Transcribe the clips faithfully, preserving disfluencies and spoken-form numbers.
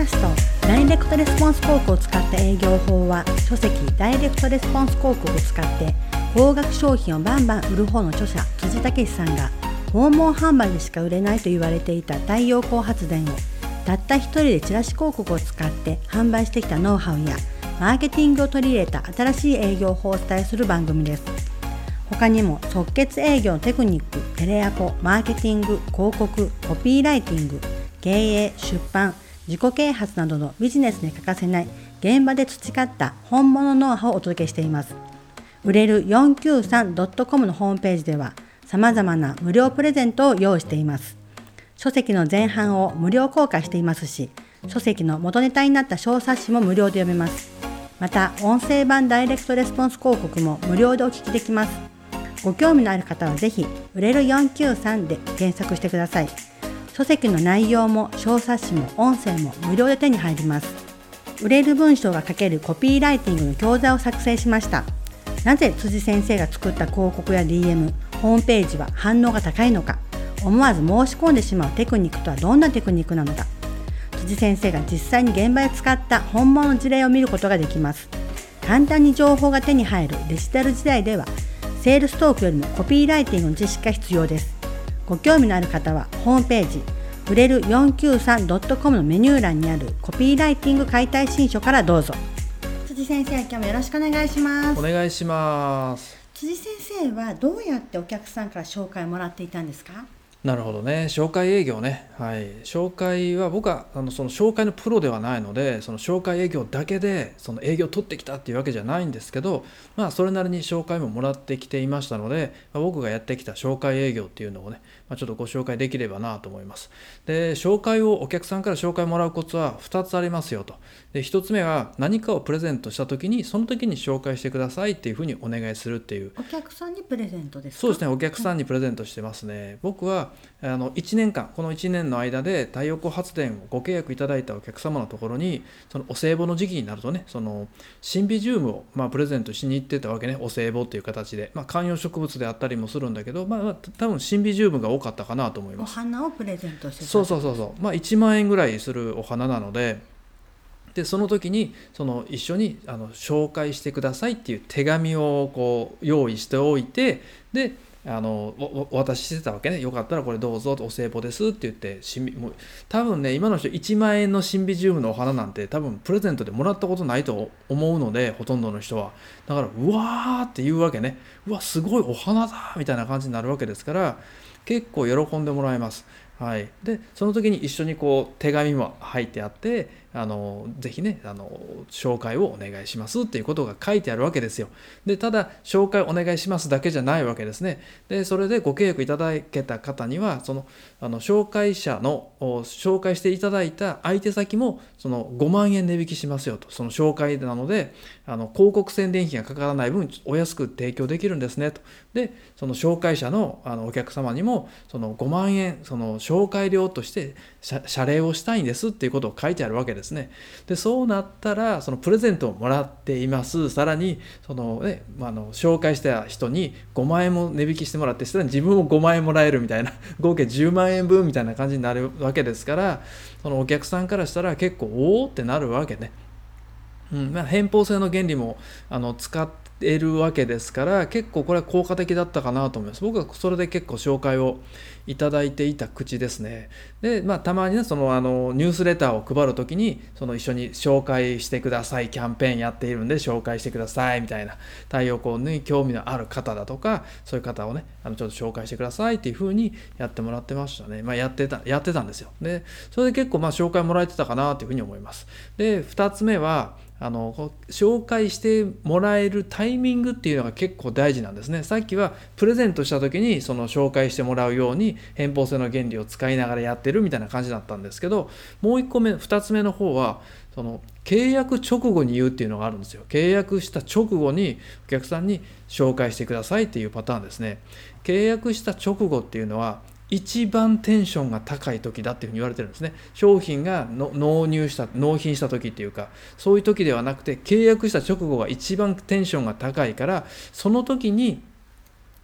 ャストダイレクトレスポンス広告を使った営業法は、書籍ダイレクトレスポンス広告を使って高額商品をバンバン売る方の著者辻武さんが、訪問販売でしか売れないと言われていた太陽光発電をたった一人でチラシ広告を使って販売してきたノウハウやマーケティングを取り入れた新しい営業法をお伝えする番組です。他にも即決営業のテクニック、テレアポ、マーケティング、広告、コピーライティング、経営、出版、自己啓発などのビジネスに欠かせない現場で培った本物ノウハウをお届けしています。売れる よんきゅうさんドットコム のホームページでは様々な無料プレゼントを用意しています。書籍の前半を無料公開していますし、書籍の元ネタになった小冊子も無料で読めます。また音声版ダイレクトレスポンス広告も無料でお聞きできます。ご興味のある方はぜひ売れるよんきゅうさんで検索してください。書籍の内容も小冊子も音声も無料で手に入ります。売れる文章が書けるコピーライティングの教材を作成しました。なぜ辻先生が作った広告や ディーエム、ホームページは反応が高いのか、思わず申し込んでしまうテクニックとはどんなテクニックなのか、辻先生が実際に現場で使った本物の事例を見ることができます。簡単に情報が手に入るデジタル時代では、セールストークよりもコピーライティングの知識が必要です。ご興味のある方はホームページ売れる よんきゅうさんドットコム のメニュー欄にあるコピーライティング解体新書からどうぞ。辻先生、今日もよろしくお願いします。 お願いします。 辻先生はどうやってお客さんから紹介をもらっていたんですか？ なるほどね。紹介営業ね。はい。紹介は僕はあのその紹介のプロではないので、その紹介営業だけでその営業を取ってきたっていうわけじゃないんですけど、まあそれなりに紹介ももらってきていましたので、まあ、僕がやってきた紹介営業っていうのをね、まあ、ちょっとご紹介できればなと思います。で、紹介をお客さんから紹介もらうコツはふたつありますよと。で、ひとつめは何かをプレゼントした時にその時に紹介してくださいっていうふうにお願いするっていう。 お客さんにプレゼントですか？ そうですね。お客さんにプレゼントしてますね。僕はあのいちねんかん、このいちねんの間で太陽光発電をご契約いただいたお客様のところに、そのお歳暮の時期になるとね、そのシンビジウムを、まあ、プレゼントしに行ってたわけね。お歳暮っていう形で、まあ、観葉植物であったりもするんだけど、まあ、まあ多分シンビジウムが多かったかなと思います。 お花をプレゼントしてた。 そうそうそうそう、まあ、いちまんえんぐらいするお花なので、でその時にその一緒にあの紹介してくださいっていう手紙をこう用意しておいて、であのおお渡ししてたわけね。よかったらこれどうぞお歳暮ですって言って、しもう多分ね、今の人いちまんえんのシンビジウムのお花なんて多分プレゼントでもらったことないと思うので、ほとんどの人はだからうわーって言うわけね。うわすごいお花だみたいな感じになるわけですから、結構喜んでもらえます。はい、でその時に一緒にこう手紙も入ってあって、あのぜひねあの紹介をお願いしますっていうことが書いてあるわけですよ。でただ紹介お願いしますだけじゃないわけですね。でそれでご契約いただけた方には、そのあの紹介者の紹介していただいた相手先もそのごまんえん値引きしますよと。その紹介なのであの広告宣伝費がかからない分お安く提供できるんですねと。でその紹介者の、あのお客様にもそのごまんえんその紹介料として謝礼をしたいんですっていうことを書いてあるわけですね。でそうなったらそのプレゼントをもらっています。さらにその、ねまあ、の紹介した人にごまんえんも値引きしてもらって、さらに自分もごまんえんもらえるみたいな合計じゅうまんえん分みたいな感じになるわけですから、そのお客さんからしたら結構おーってなるわけね。うんまあ、偏方性の原理もあの使っているわけですから、結構これは効果的だったかなと思います。僕はそれで結構紹介をいただいていた口ですね。で、まあ、たまにねそのあのニュースレターを配るときにその一緒に紹介してくださいキャンペーンやっているんで紹介してくださいみたいな、太陽光に興味のある方だとかそういう方をねあのちょっと紹介してくださいっていう風にやってもらってましたね。まあ、やってたやってたんですよ。でそれで結構まあ紹介もらえてたかなというふうに思います。でふたつめはあの紹介してもらえるタイミングっていうのが結構大事なんですね。さっきはプレゼントした時にその紹介してもらうように偏方性の原理を使いながらやってるみたいな感じだったんですけど、もういっこめふたつめの方はその契約直後に言うっていうのがあるんですよ。契約した直後にお客さんに紹介してくださいっていうパターンですね。契約した直後っていうのは一番テンションが高い時だっていうふうに言われてるんですね。商品がの納入した納品した時っていうか、そういう時ではなくて契約した直後が一番テンションが高いから、その時に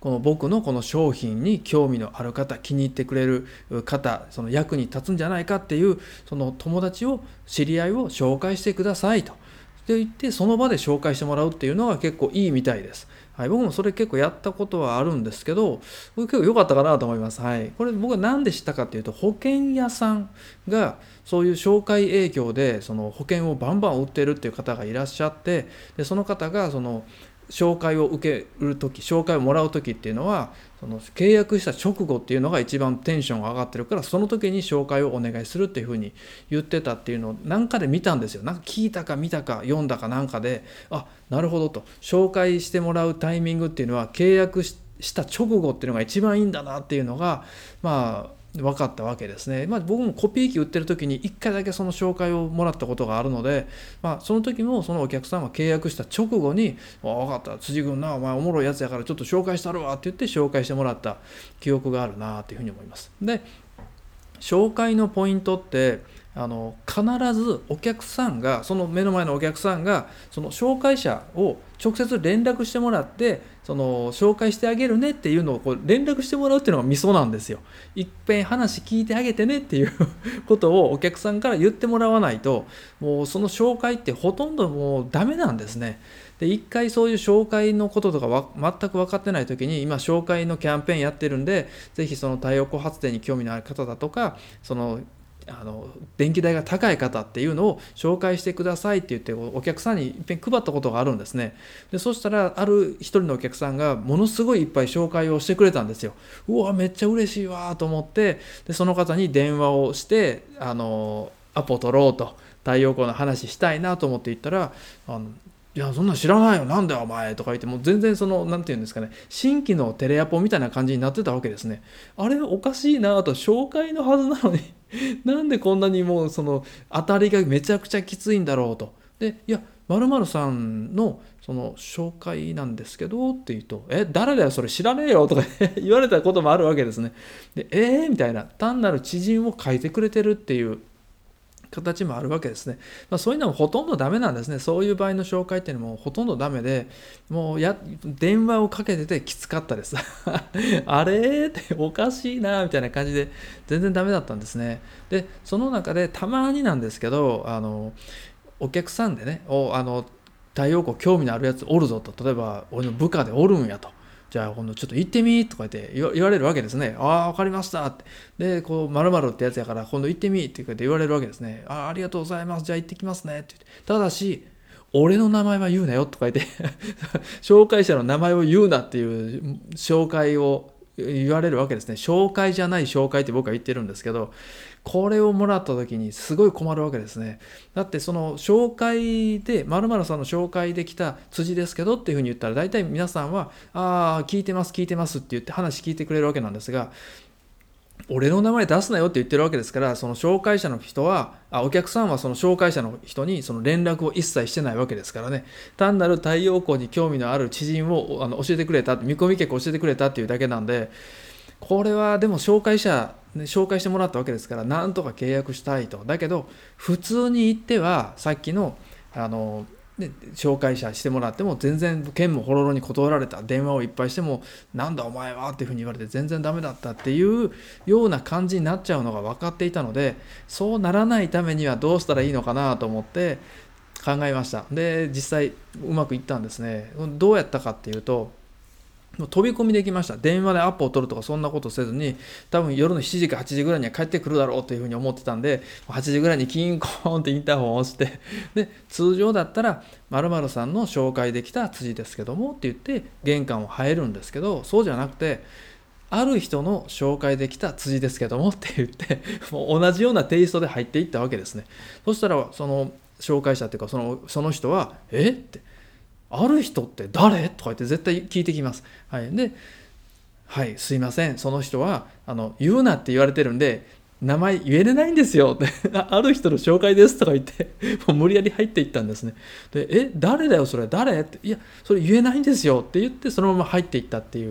この僕のこの商品に興味のある方、気に入ってくれる方、その役に立つんじゃないかっていうその友達を、知り合いを紹介してくださいとで言って、その場で紹介してもらうっていうのが結構いいみたいです。はい、僕もそれ結構やったことはあるんですけど、これ結構良かったかなと思います。はい、これ僕は何で知ったかっていうと、保険屋さんがそういう紹介営業でその保険をバンバン売ってるっていう方がいらっしゃって、でその方がその紹介を受けるとき、紹介をもらうときっていうのは、その契約した直後っていうのが一番テンションが上がってるから、その時に紹介をお願いするっていうふうに言ってたっていうのを何かで見たんですよ。なんか聞いたか見たか読んだかなんかで、あ、なるほどと、紹介してもらうタイミングっていうのは契約した直後っていうのが一番いいんだなっていうのが、まあ分かったわけですね。まあ、僕もコピー機売ってる時にいっかいだけその紹介をもらったことがあるので、まあ、その時もそのお客さんは契約した直後に「分かった、辻君な、お前おもろいやつやからちょっと紹介したるわ」って言って紹介してもらった記憶があるなというふうに思います。で、紹介のポイントってあの必ずお客さんが、その目の前のお客さんがその紹介者を直接連絡してもらって、その紹介してあげるねっていうのをこう連絡してもらうっていうのがミソなんですよ。いっぺん話聞いてあげてねっていうことをお客さんから言ってもらわないと、もうその紹介ってほとんどもうダメなんですね。で、一回そういう紹介のこととかわ全く分かってない時に、今紹介のキャンペーンやってるんで、ぜひその太陽光発電に興味のある方だとか、そのあの電気代が高い方っていうのを紹介してくださいって言ってお客さんにいっぺん配ったことがあるんですね。でそしたらある一人のお客さんがものすごいいっぱい紹介をしてくれたんですよ。うわ、めっちゃ嬉しいわと思って、でその方に電話をしてあのアポ取ろうと、太陽光の話したいなと思って言ったら、あのいやそんなん知らないよ、なんだよお前とか言って、もう全然そのなんていうんですかね、新規のテレアポみたいな感じになってたわけですね。あれおかしいなと、紹介のはずなのになんでこんなにもうその当たりがめちゃくちゃきついんだろうと。で、いや〇〇さんのその紹介なんですけどって言うと、え誰だよそれ知らねえよとか言われたこともあるわけですね。で、えーみたいな、単なる知人を書いてくれてるっていう形もあるわけですね。まあ、そういうのもほとんどダメなんですね。そういう場合の紹介っていうのもほとんどダメで、もうや電話をかけててきつかったですあれっておかしいなみたいな感じで全然ダメだったんですね。でその中でたまになんですけど、あのお客さんでね、おあの太陽光興味のあるやつおるぞと、例えば俺の部下でおるんやと、じゃあ今度ちょっと行ってみとか言って言われるわけですね。ああ分かりましたって。でこう〇〇ってやつやから今度行ってみって言われるわけですね。ああありがとうございます、じゃあ行ってきますねって言って、ただし俺の名前は言うなよとか言って紹介者の名前を言うなっていう紹介を言われるわけですね。紹介じゃない紹介って僕は言ってるんですけど、これをもらった時にすごい困るわけですね。だってその紹介で〇〇さんの紹介できた辻ですけどっていうふうに言ったら、大体皆さんはああ聞いてます聞いてますって言って話聞いてくれるわけなんですが、俺の名前出すなよって言ってるわけですから、その紹介者の人はあお客さんはその紹介者の人にその連絡を一切してないわけですからね。単なる太陽光に興味のある知人をあの教えてくれた、見込み客を教えてくれたっていうだけなんで、これはでも紹介者、ね、紹介してもらったわけですから、なんとか契約したいと。だけど普通に言ってはさっきのあので紹介者してもらっても全然剣もほろろに断られた、電話をいっぱいしてもなんだお前はっていうふうに言われて全然ダメだったっていうような感じになっちゃうのが分かっていたので、そうならないためにはどうしたらいいのかなと思って考えました。で実際うまくいったんですね。どうやったかっていうと、飛び込みできました。電話でアポを取るとかそんなことせずに、多分夜のしちじかはちじぐらいには帰ってくるだろうというふうに思ってたんで、はちじぐらいにキンコーンってインターホンを押して、で通常だったら〇〇さんの紹介できた辻ですけどもって言って玄関を入るんですけど、そうじゃなくてある人の紹介できた辻ですけどもって言ってもう同じようなテイストで入っていったわけですね。そしたらその紹介者っていうかその、その人はえってある人って誰とか言って絶対聞いてきます。はい、で、はい、すいません、その人はあの言うなって言われてるんで名前言えれないんですよってある人の紹介ですとか言ってもう無理やり入っていったんですね。で、え誰だよそれ誰って、いやそれ言えないんですよって言ってそのまま入っていったっていう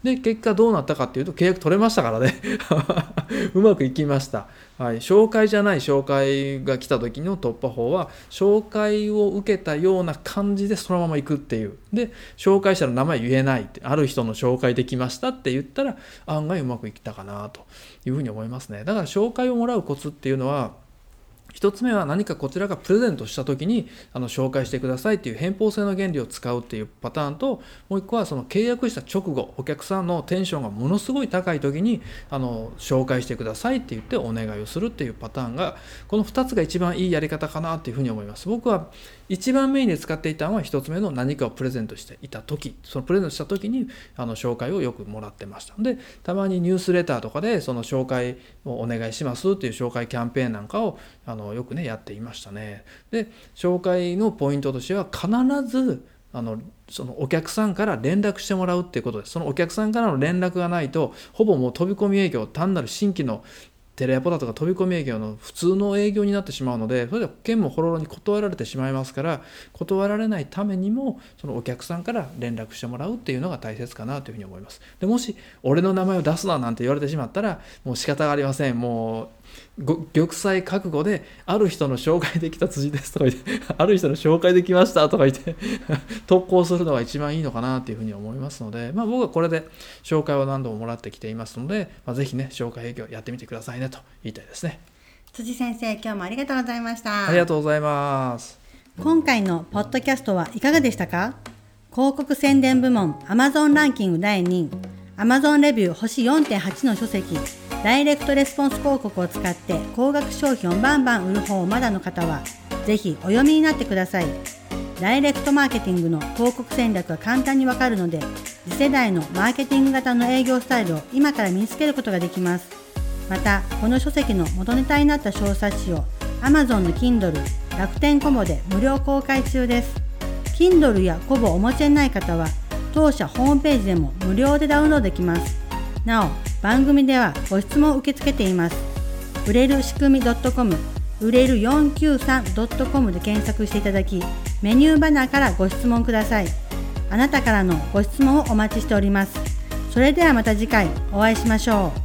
で結果どうなったかっていうと契約取れましたからねうまくいきました、はい、紹介じゃない紹介が来た時の突破法は紹介を受けたような感じでそのまま行くっていうで紹介者の名前言えないってある人の紹介できましたって言ったら案外うまくいったかなというふうに思いますね。だから紹介をもらうコツっていうのは一つ目は何かこちらがプレゼントした時にあの紹介してくださいっていう偏方性の原理を使うっていうパターンともう一個はその契約した直後お客さんのテンションがものすごい高い時にあの紹介してくださいって言ってお願いをするっていうパターンがこのふたつが一番いいやり方かなっていうふうに思います。僕は一番メインで使っていたのは一つ目の何かをプレゼントしていた時そのプレゼントした時にあの紹介をよくもらってました。でたまにニュースレターとかでその紹介をお願いしますっていう紹介キャンペーンなんかをあのよくねやっていましたね。で紹介のポイントとしては必ずあのそのお客さんから連絡してもらうっていうことです。そのお客さんからの連絡がないとほぼもう飛び込み営業単なる新規のテレアポだとか飛び込み営業の普通の営業になってしまうのでそれでは剣もほろろに断られてしまいますから断られないためにもそのお客さんから連絡してもらうっていうのが大切かなというふうに思います。でもし俺の名前を出すななんて言われてしまったらもう仕方がありません。もう玉砕覚悟である人の紹介できた辻ですとか言ってある人の紹介できましたとか言って投稿するのが一番いいのかなというふうに思いますので、まあ、僕はこれで紹介を何度ももらってきていますので、まあ、ぜひね紹介営業やってみてくださいねと言いたいですね。 辻先生、今日もありがとうございました。 ありがとうございます。 今回のポッドキャストはいかがでしたか？広告宣伝部門 Amazon ランキングだいにい Amazon レビュー星 よんてんはち の書籍ダイレクトレスポンス広告を使って高額商品をバンバン売る方をまだの方はぜひお読みになってください。ダイレクトマーケティングの広告戦略が簡単にわかるので次世代のマーケティング型の営業スタイルを今から身につけることができます。またこの書籍の元ネタになった小冊子を Amazon の Kindle、楽天コボで無料公開中です。 Kindle やコボをお持ちでない方は当社ホームページでも無料でダウンロードできます。なお番組ではご質問を受け付けています。売れる仕組み .com、 売れる よんきゅうさん .com で検索していただきメニューバナーからご質問ください。あなたからのご質問をお待ちしております。それではまた次回お会いしましょう。